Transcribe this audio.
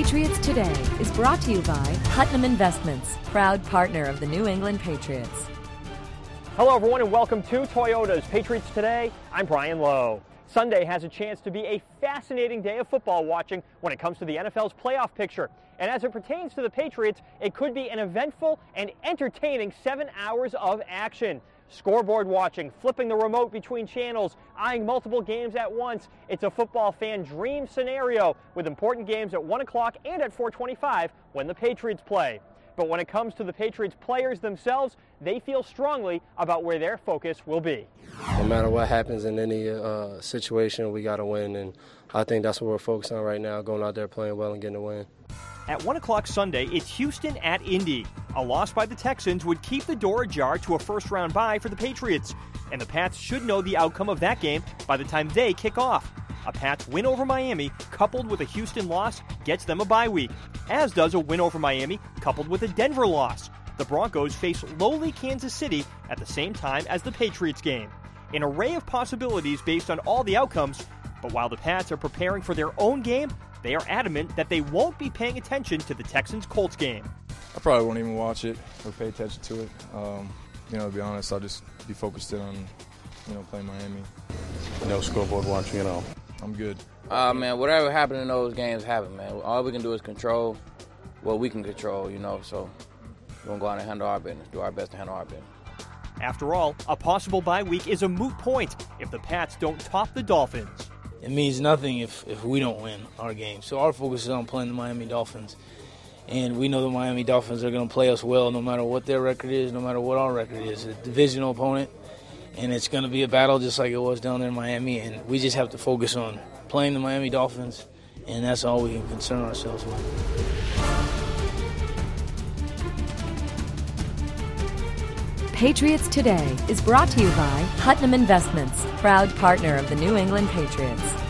Patriots Today is brought to you by Putnam Investments, proud partner of the New England Patriots. Hello everyone and welcome to Toyota's Patriots Today. I'm Brian Lowe. Sunday has a chance to be a fascinating day of football watching when it comes to the NFL's playoff picture. And as it pertains to the Patriots, it could be an eventful and entertaining 7 hours of action. Scoreboard watching, flipping the remote between channels, eyeing multiple games at once. It's a football fan dream scenario with important games at 1 o'clock and at 4:25 when the Patriots play. But when it comes to the Patriots players themselves, they feel strongly about where their focus will be. No matter what happens in any situation, we got to win, and I think that's what we're focused on right now, going out there playing well and getting a win. At 1 o'clock Sunday, it's Houston at Indy. A loss by the Texans would keep the door ajar to a first-round bye for the Patriots, and the Pats should know the outcome of that game by the time they kick off. A Pats win over Miami, coupled with a Houston loss, gets them a bye week, as does a win over Miami, coupled with a Denver loss. The Broncos face lowly Kansas City at the same time as the Patriots game. An array of possibilities based on all the outcomes, but while the Pats are preparing for their own game, they are adamant that they won't be paying attention to the Texans-Colts game. I probably won't even watch it or pay attention to it. To be honest, I'll just be focused in on, playing Miami. No scoreboard watching at all. I'm good. Man, whatever happened in those games happened, man. All we can do is control what we can control, so we're going to go out and handle our business, do our best to handle our business. After all, a possible bye week is a moot point if the Pats don't top the Dolphins. It means nothing if we don't win our game. So our focus is on playing the Miami Dolphins. And we know the Miami Dolphins are going to play us well no matter what their record is, no matter what our record is. It's a divisional opponent, and it's going to be a battle just like it was down there in Miami. And we just have to focus on playing the Miami Dolphins, and that's all we can concern ourselves with. Patriots Today is brought to you by Putnam Investments, proud partner of the New England Patriots.